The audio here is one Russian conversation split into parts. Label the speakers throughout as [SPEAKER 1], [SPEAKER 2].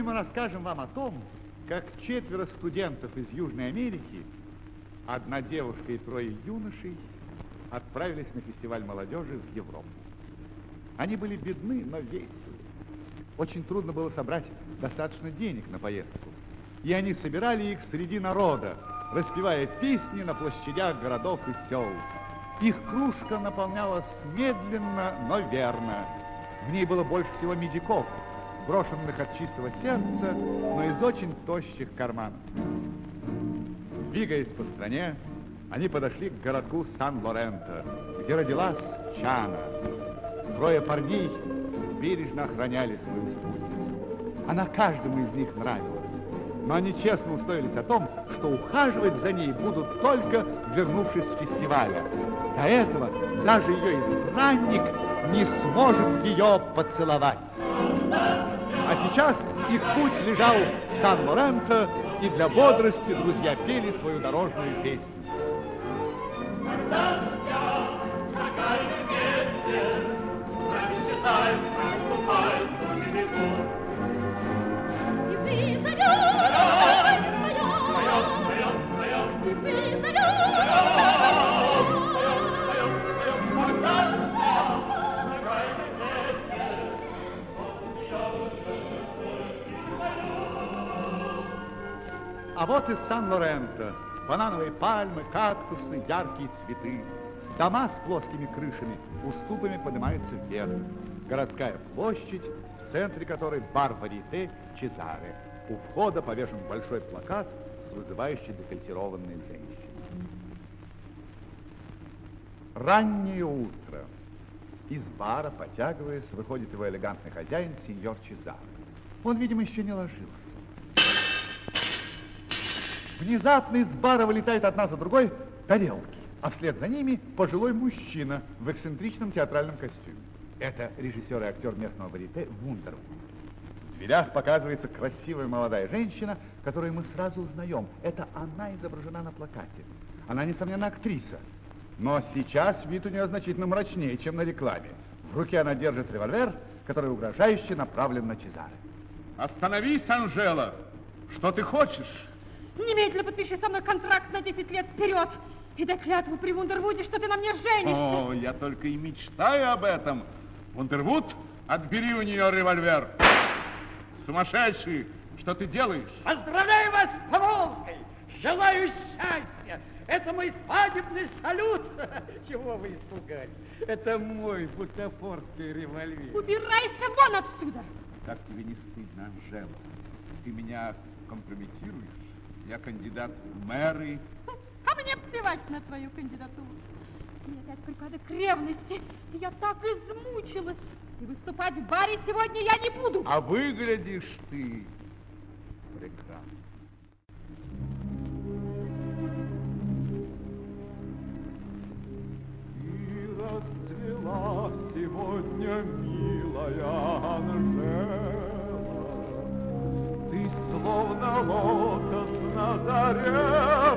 [SPEAKER 1] Сегодня мы расскажем вам о том, как 4 студентов из Южной Америки, 1 девушка и 3 юношей, отправились на фестиваль молодежи в Европу. Они были бедны, но веселы. Очень трудно было собрать достаточно денег на поездку. И они собирали их среди народа, распевая песни на площадях городов и сел. Их кружка наполнялась медленно, но верно. В ней было больше всего медиков, брошенных от чистого сердца, но из очень тощих карманов. Двигаясь по стране, они подошли к городку Сан-Лоренто, где родилась Чана. 3 парней бережно охраняли свою спутницу. Она каждому из них нравилась, но они честно условились о том, что ухаживать за ней будут только вернувшись с фестиваля. До этого даже ее избранник не сможет ее поцеловать. А сейчас их путь лежал в Сан-Лоренто, и для бодрости друзья пели свою дорожную песню.
[SPEAKER 2] Когда друзья шагают вместе, исчезаем, отступаем в нужный путь. И мы споем, и мы
[SPEAKER 1] А вот и Сан-Лоренто. Банановые пальмы, кактусы, яркие цветы. Дома с плоскими крышами уступами поднимаются вверх. Городская площадь, в центре которой бар Варьете Чезаре. У входа повешен большой плакат с вызывающей декольтированной женщиной. Раннее утро. Из бара, потягиваясь, выходит его элегантный хозяин, сеньор Чезаре. Он, видимо, еще не ложился. Внезапно из бара вылетают одна за другой тарелки, а вслед за ними пожилой мужчина в эксцентричном театральном костюме. Это режиссер и актер местного варьете Вундервуд. В дверях показывается красивая молодая женщина, которую мы сразу узнаем. Это она изображена на плакате. Она, несомненно, актриса. Но сейчас вид у нее значительно мрачнее, чем на рекламе. В руке она держит револьвер, который угрожающе направлен на Чезаре.
[SPEAKER 3] Остановись, Анжела! Что ты хочешь?
[SPEAKER 4] Немедленно подпиши со мной контракт на 10 лет вперед и дай клятву при Вундервуде, что ты на мне женишься.
[SPEAKER 3] О, я только и мечтаю об этом. Вундервуд, отбери у нее револьвер. Сумасшедший, что ты делаешь?
[SPEAKER 5] Поздравляю вас с помолвкой! Желаю счастья! Это мой свадебный салют! Чего вы испугались? Это мой бутафорский револьвер.
[SPEAKER 4] Убирайся вон отсюда!
[SPEAKER 3] Как тебе не стыдно, Анжела? Ты меня компрометируешь? Я кандидат в мэры.
[SPEAKER 4] А мне плевать на твою кандидатуру. Мне опять припадок ревности. Я так измучилась. И выступать в баре сегодня я не буду.
[SPEAKER 3] А выглядишь ты прекрасно.
[SPEAKER 6] И расцвела сегодня милая Анжела. Ты словно лотос на заре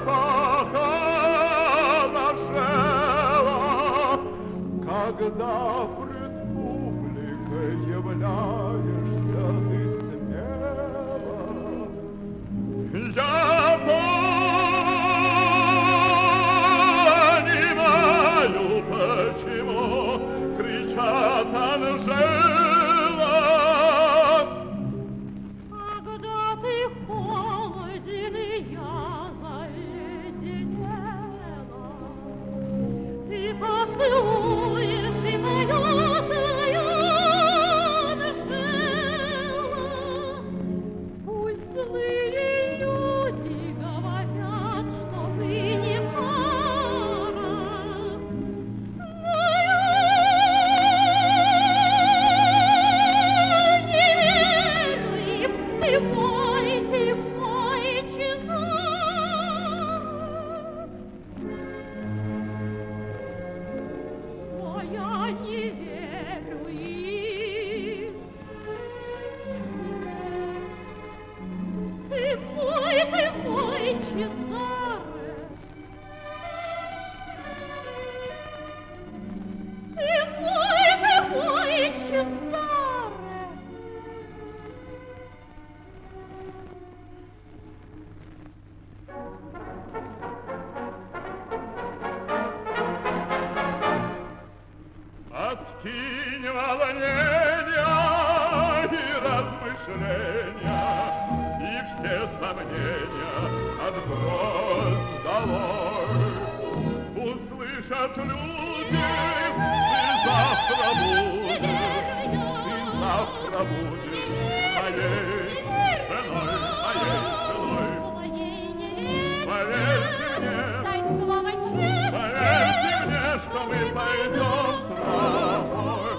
[SPEAKER 6] похорошела, когда пред публикой являешься ты смело. Я понимаю, почему кричат Анжела.
[SPEAKER 4] Поцелуешь и поет Анжела. Пусть злые люди говорят, что ты не пара. Но я не верю им. Ты мой, Чезаре. Я не верю им. Ты мой, Чезаре. Ты мой, Чезаре.
[SPEAKER 6] и все сомнения отбрось долой. Услышат люди, ты завтра будешь моей женой, моей женой. Поверьте мне, что мы пойдем тропой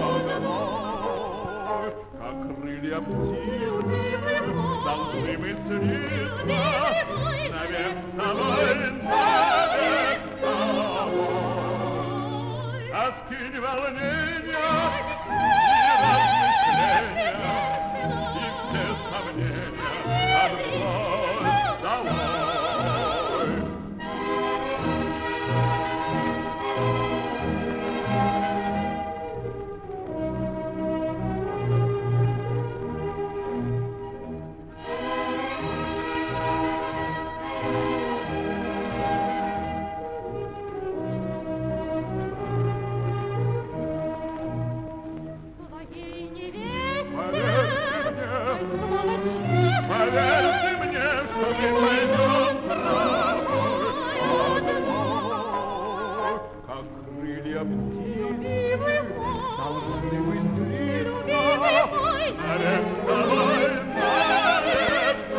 [SPEAKER 6] одной, как крылья птицы, должны мы слиться навек с тобой, навек с тобой. Откинь волнения и размышления, и все сомнения отбрось долой. Поверьте мне, что мы пойдем тропой одной, как крылья птицы, должны мы слиться навек с тобой, навек с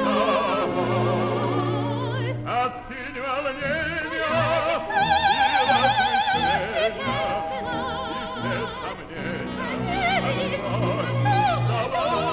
[SPEAKER 6] тобой. Откинь волнения и размышления, и все сомнения отбрось долой.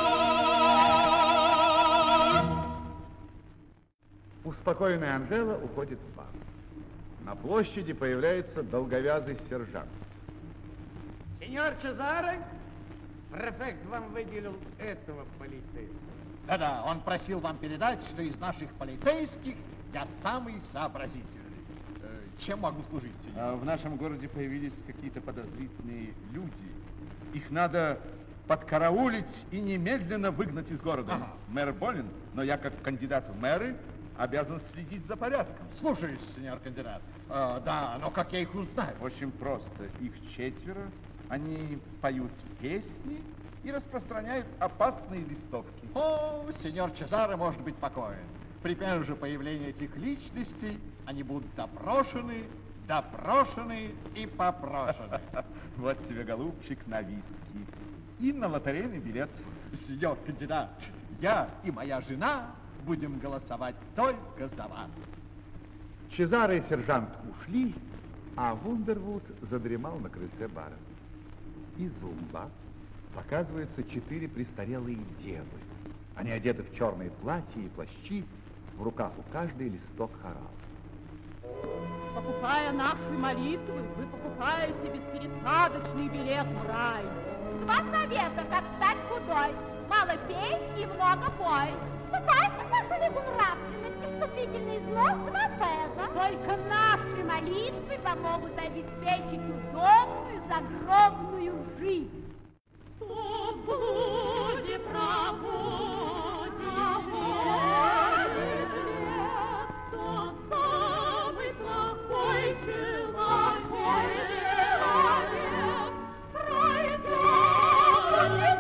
[SPEAKER 1] Успокоенная Анжела уходит в бар. На площади появляется долговязый сержант.
[SPEAKER 5] Сеньор Чезаре, префект вам выделил этого полицейского.
[SPEAKER 7] Да-да, он просил вам передать, что из наших полицейских я самый сообразительный. Чем могу служить, сеньор?
[SPEAKER 3] В нашем городе появились какие-то подозрительные люди. Их надо подкараулить и немедленно выгнать из города.
[SPEAKER 7] Ага.
[SPEAKER 3] Мэр болен, но я как кандидат в мэры обязан следить за порядком.
[SPEAKER 7] Слушаюсь, сеньор кандидат. Да, но как я их узнаю?
[SPEAKER 3] Очень просто. Их 4. Они поют песни и распространяют опасные листовки.
[SPEAKER 7] О, сеньор Чезаре может быть покоен. При первом же появлении этих личностей они будут допрошены и попрошены.
[SPEAKER 3] Вот тебе, голубчик, на виски и на лотерейный билет.
[SPEAKER 7] Сеньор кандидат, я и моя жена будем голосовать только за вас.
[SPEAKER 1] Чезаре и сержант ушли, а Вундервуд задремал на крыльце бара. Из угла показываются 4 престарелые девы. Они одеты в черные платья и плащи, в руках у каждой листок хорала.
[SPEAKER 4] Покупая наши молитвы, вы покупаете беспересадочный билет в рай.
[SPEAKER 8] 2 совета, как стать худой. Мало пей и много пой. Вступайте в нашу лигу нравственности, вступительный взнос 2 пеза. Только наши молитвы помогут обеспечить удобную загробную жизнь.
[SPEAKER 2] Свободе проводе тот самый плохой человек пройдет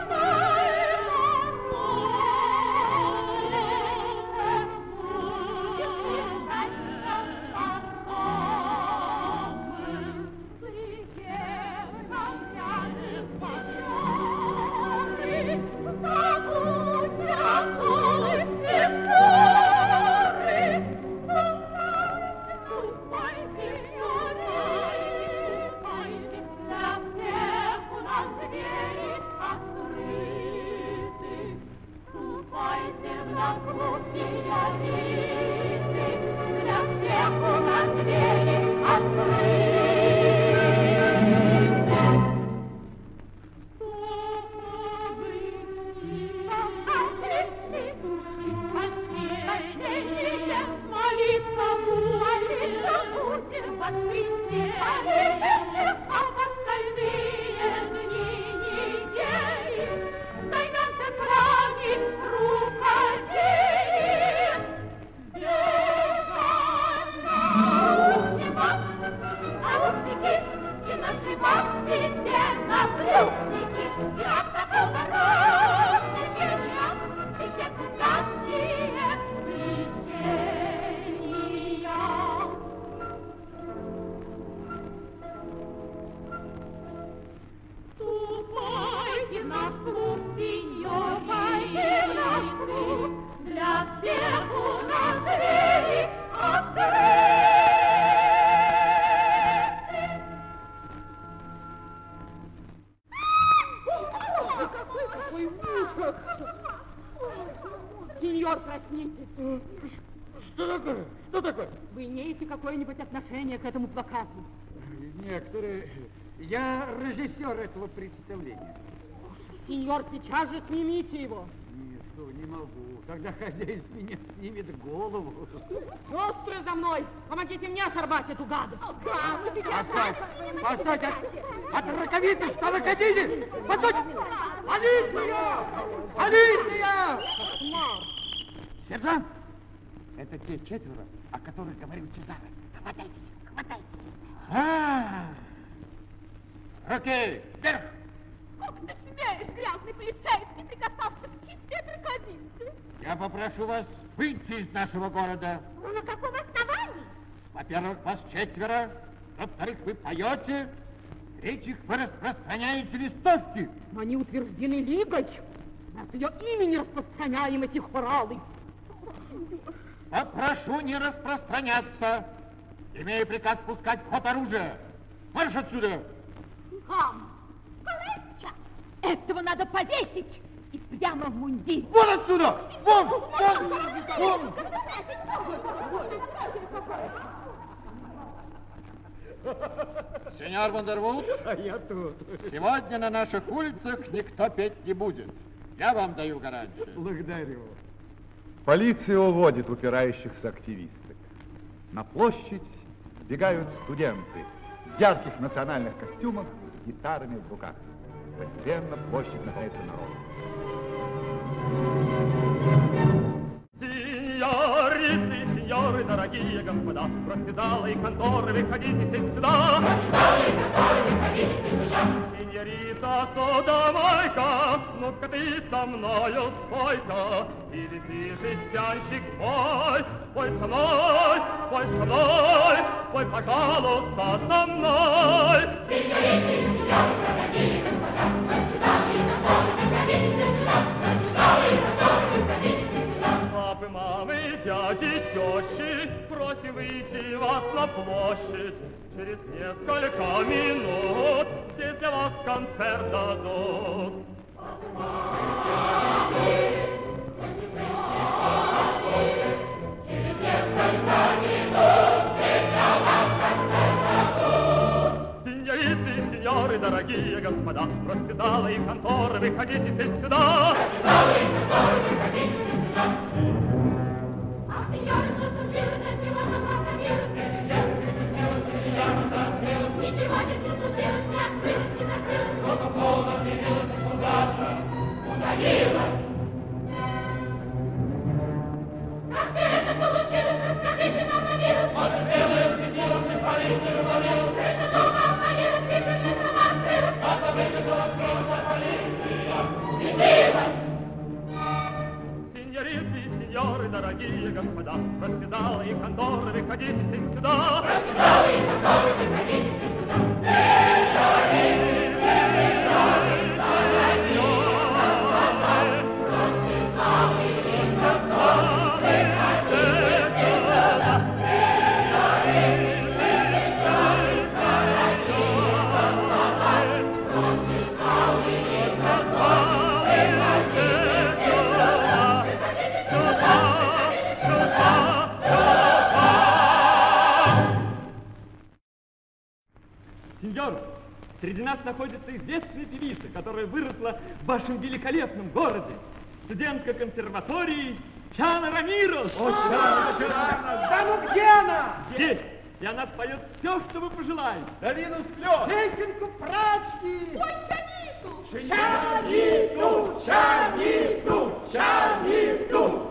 [SPEAKER 4] Сеньор, проснитесь.
[SPEAKER 5] Что такое? Что такое?
[SPEAKER 4] Вы имеете какое-нибудь отношение к этому плакату?
[SPEAKER 5] Некоторые... Я режиссер этого представления.
[SPEAKER 4] Сеньор, сейчас же снимите его.
[SPEAKER 5] Нет, что, не могу. Тогда хозяин с меня снимет голову.
[SPEAKER 4] Сестры, за мной! Помогите мне сорвать эту гадость.
[SPEAKER 5] Постойте! От раковицы, что вы хотите? Постойте! Полиция! Полиция! Сержант! Это те четверо, о которых говорил Чезаре. Хватайте их, хватайте. Руки вверх!
[SPEAKER 8] Как ты смеешь, грязный полицейский, прикасаться к чистой раковице?
[SPEAKER 5] Я попрошу вас выйти из нашего города.
[SPEAKER 8] На каком основании?
[SPEAKER 5] Во-первых, вас четверо. Во-вторых, вы поете. В-третьих, вы распространяете листовки.
[SPEAKER 4] Они утверждены Лигой. От ее имени распространяем эти хоралы.
[SPEAKER 5] Попрошу не распространяться. Имею приказ пускать в ход оружия. Марш отсюда!
[SPEAKER 8] Хам! Полынча! Этого надо повесить и прямо в мундир.
[SPEAKER 5] Вон отсюда! Вон! Вон! Вон! Сеньор Вандервуд,
[SPEAKER 7] Я тут.
[SPEAKER 5] сегодня на наших улицах никто петь не будет. Я вам даю гарантию.
[SPEAKER 7] Благодарю.
[SPEAKER 1] Полиция уводит упирающихся активисток. На площадь сбегают студенты в ярких национальных костюмах с гитарами в руках. Постепенно площадь наполняется народом.
[SPEAKER 6] Сеньориты, сеньоры, дорогие господа, против зала и конторы выходите сюда. Сеньорита Содомайка, ну-ка ты со мною спой-ка, или ты жестянщик мой, спой со мной, спой со мной, спой, пожалуйста, со мной. Сеньориты, сеньоры, дорогие господа, против зала и конторы выходите сюда, против зала и конторы выходите сюда. Папы, мамы, дяди, тещи, просим выйти вас на площадь. Через несколько минут здесь для вас концерт дадут. Папы, мамы, дяди, через несколько минут здесь для вас концерт дадут. Сеньориты, сеньоры, дорогие господа, бросьте залы и конторы, выходите здесь сюда. Бросьте залы и конторы, выходите сюда. А сеньоры, что случилось? Ничего не случилось, не открылось, не закрылось. Что-то полно явилось куда-то, удалилось. Как все это получилось? Расскажите нам на милость. Ваша белая светилась и полиция валилась. Крыша дома обвалилась, пикельная сама открылась. Папа выбежала сквозь, а полиция бесилась. Сеньориты, сеньоры, дорогие господа, бросьте залы и конторы, выходите здесь сюда. Бросьте залы и конторы, выходите здесь сюда.
[SPEAKER 9] Сеньор, среди нас находится известная певица, которая выросла в вашем великолепном городе. Студентка консерватории Чана Рамирос.
[SPEAKER 5] Да ну где она?
[SPEAKER 9] Здесь. И она споет все, что вы пожелаете.
[SPEAKER 7] Долину слез.
[SPEAKER 5] Песенку прачки.
[SPEAKER 8] Ой, Чаниту!
[SPEAKER 7] Чаниту, Чаниту, Чаниту.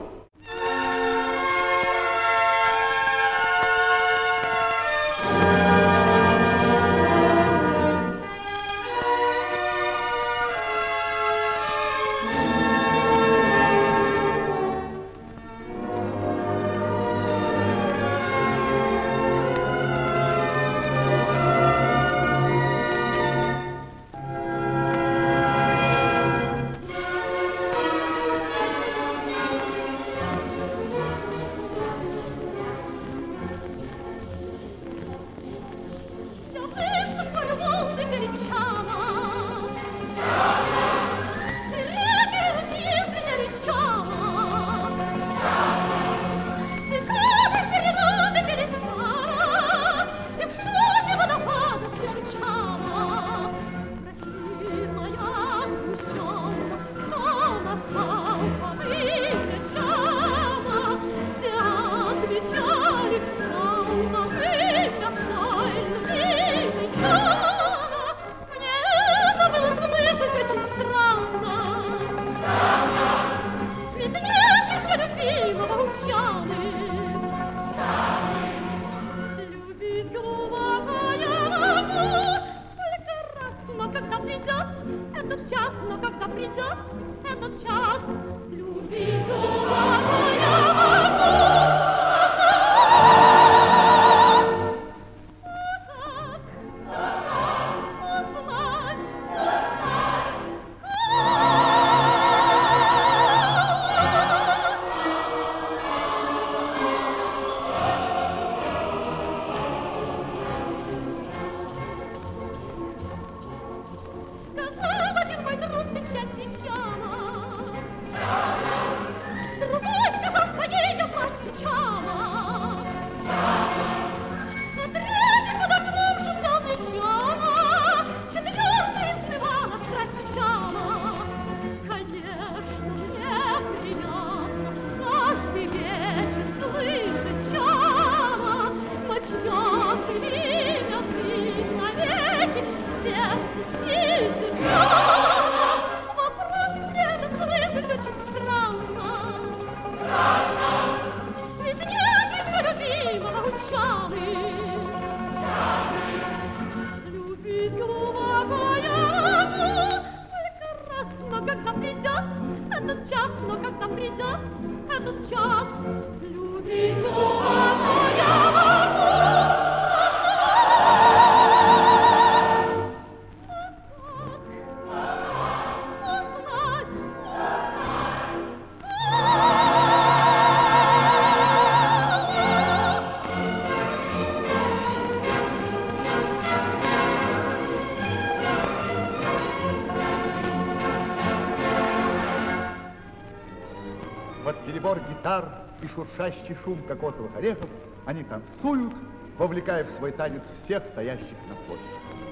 [SPEAKER 2] этот час любить я могу.
[SPEAKER 1] Под перебор гитар и шуршащий шум кокосовых орехов они танцуют, вовлекая в свой танец всех стоящих на площади.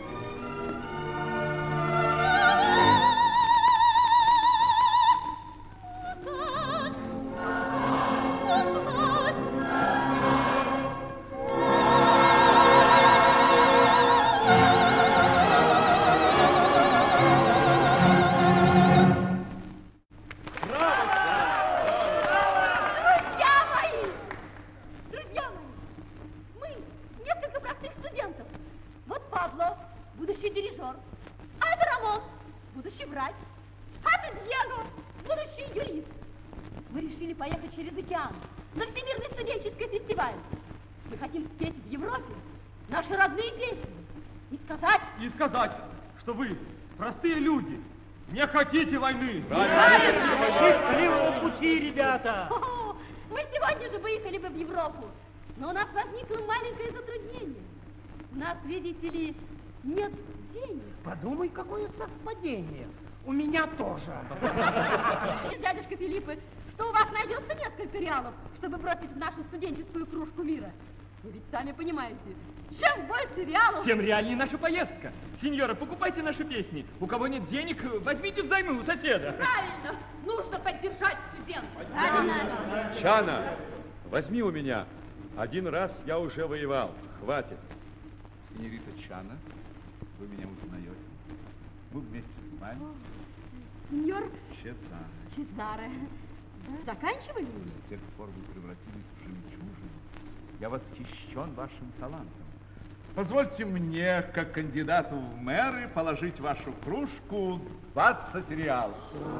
[SPEAKER 9] Что вы, простые люди, не хотите войны.
[SPEAKER 5] Счастливого пути, ребята!
[SPEAKER 8] О, мы сегодня же выехали бы в Европу, но у нас возникло маленькое затруднение. У нас, видите ли, нет денег.
[SPEAKER 5] Подумай, какое совпадение. У меня тоже.
[SPEAKER 8] Дядюшка Филиппы, что у вас найдется несколько реалов, чтобы бросить в нашу студенческую кружку мира? Вы ведь сами понимаете, чем больше реалов...
[SPEAKER 9] Тем реальнее наша поездка. Сеньора, покупайте наши песни. У кого нет денег, возьмите взаймы у соседа.
[SPEAKER 8] Правильно, нужно поддержать студентов. Правильно.
[SPEAKER 10] Чана, возьми у меня. Один раз я уже воевал. Хватит.
[SPEAKER 1] Сеньорита Чана, вы меня узнаете? Мы вместе с вами.
[SPEAKER 8] Сеньор
[SPEAKER 1] Чезаре.
[SPEAKER 8] Чезаре. Заканчивали?
[SPEAKER 1] С тех пор вы превратились в жемчужину. Я восхищен вашим талантом. Позвольте мне, как кандидату в мэры, положить в вашу кружку 20 реалов.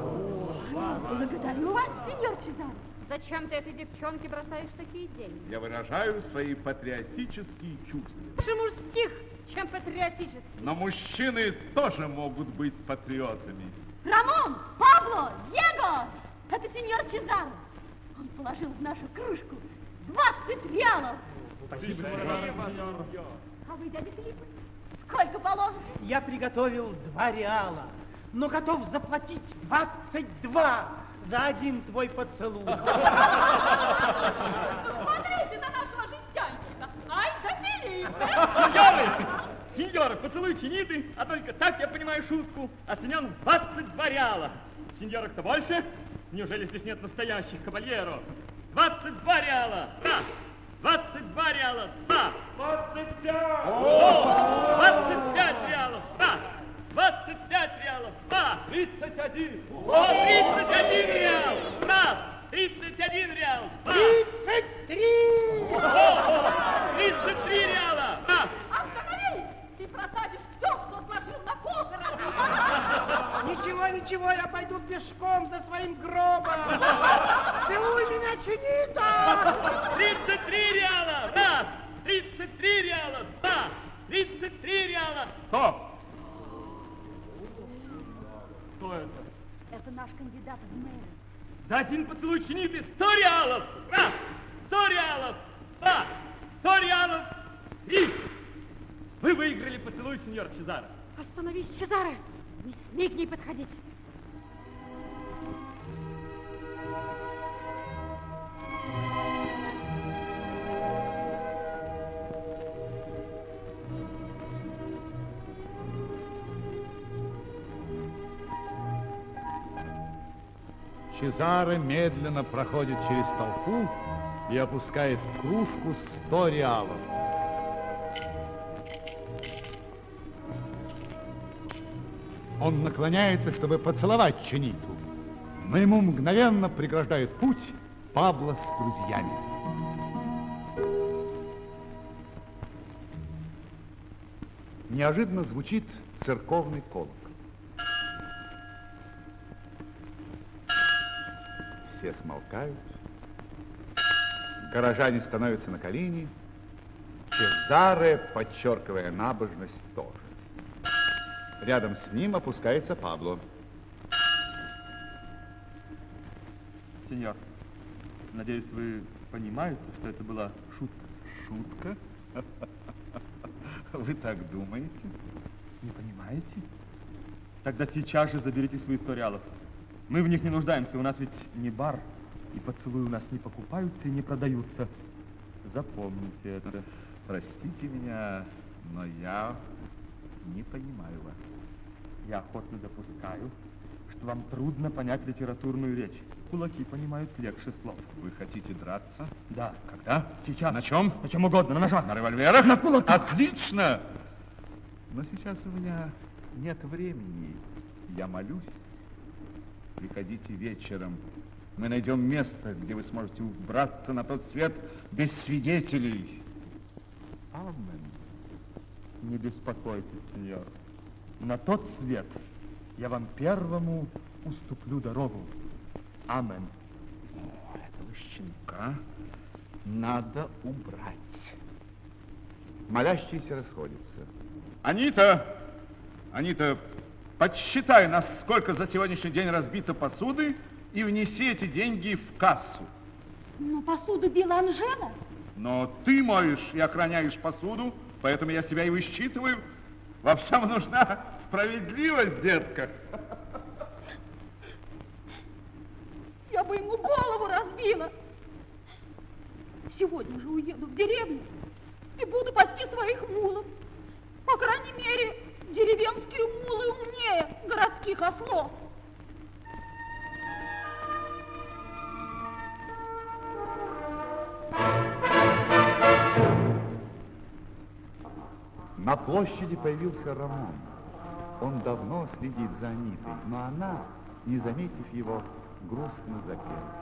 [SPEAKER 8] Благодарю вас, сеньор Чезаре. Зачем ты этой девчонке бросаешь такие деньги?
[SPEAKER 1] Я выражаю свои патриотические чувства.
[SPEAKER 8] Больше мужских, чем патриотических.
[SPEAKER 1] Но мужчины тоже могут быть патриотами.
[SPEAKER 8] Рамон, Пабло, Диего! Это сеньор Чезаре. Он положил в нашу кружку 20 реалов.
[SPEAKER 9] Спасибо, сеньор.
[SPEAKER 8] А вы, дядя Филипп, сколько положите?
[SPEAKER 5] Я приготовил 2 реала, но готов заплатить 22 за один твой поцелуй.
[SPEAKER 2] Посмотрите на нашего жестянщика. Ай да Филипп!
[SPEAKER 9] Сеньоры! Сеньоры, поцелуй чиниты, а только так я понимаю шутку, оценен в 22 реала. Сеньора, кто больше? Неужели здесь нет настоящих кавальеров? 22 реала. Раз. 22 реала. Два. 25. О! 25 реалов. Раз. 25 реалов. Два. 31. О, 31 реал. Раз. 31 реал. Два.
[SPEAKER 5] 33.
[SPEAKER 9] О, 33 реала. Раз.
[SPEAKER 8] Остановись! Ты просадишь все, что отложил на полгорода.
[SPEAKER 5] Ничего, ничего, я пойду пешком за своим гробом. Целуй меня, чинита!
[SPEAKER 9] 33 реала. Раз. 33 реала. Два. 33 реала.
[SPEAKER 1] Стоп!
[SPEAKER 9] Кто это?
[SPEAKER 8] Это наш кандидат в мэры.
[SPEAKER 9] За один поцелуй чиниты 100 реалов. Раз. 100 реалов. Два. 100 реалов. Три. Вы выиграли поцелуй, сеньор Чезаре.
[SPEAKER 8] Остановись, Чезаре! Не смей к ней подходить.
[SPEAKER 1] Чезаре медленно проходит через толпу и опускает в кружку 100 реалов. Он наклоняется, чтобы поцеловать чиниту, но ему мгновенно преграждает путь Пабло с друзьями. Неожиданно звучит церковный колокол. Все смолкают. Горожане становятся на колени. Чезаре, подчеркивая набожность, тоже. Рядом с ним опускается Пабло.
[SPEAKER 9] Сеньор, надеюсь, вы понимаете, что это была шутка?
[SPEAKER 1] Шутка? Вы так думаете?
[SPEAKER 9] Не понимаете? Тогда сейчас же заберите свои 100 реалов. Мы в них не нуждаемся, у нас ведь не бар, и поцелуи у нас не покупаются и не продаются. Запомните это.
[SPEAKER 1] Простите меня, но я не понимаю вас.
[SPEAKER 9] Я охотно допускаю, что вам трудно понять литературную речь. Кулаки понимают легче слов.
[SPEAKER 1] Вы хотите драться?
[SPEAKER 9] Да.
[SPEAKER 1] Когда?
[SPEAKER 9] Сейчас.
[SPEAKER 1] На чем?
[SPEAKER 9] На чем угодно, на ножах.
[SPEAKER 1] На револьверах?
[SPEAKER 9] На кулаках.
[SPEAKER 1] Отлично! Но сейчас у меня нет времени. Я молюсь. Приходите вечером. Мы найдем место, где вы сможете убраться на тот свет без свидетелей. Амен.
[SPEAKER 9] Не беспокойтесь, сеньор. На тот свет я вам первому уступлю дорогу. Амен.
[SPEAKER 1] О, этого щенка надо убрать. Молящиеся расходятся.
[SPEAKER 3] Анита, подсчитай, насколько за сегодняшний день разбито посуды, и внеси эти деньги в кассу.
[SPEAKER 4] Но посуду била Анжела.
[SPEAKER 3] Но ты моешь и охраняешь посуду, поэтому я с тебя и высчитываю. Во всем нужна справедливость, детка.
[SPEAKER 4] Я бы ему голову разбила. Сегодня же уеду в деревню и буду пасти своих мулов. По крайней мере, деревенские мулы умнее городских ослов.
[SPEAKER 1] На площади появился Рамон. Он давно следит за Анитой, но она, не заметив его, грустно запела.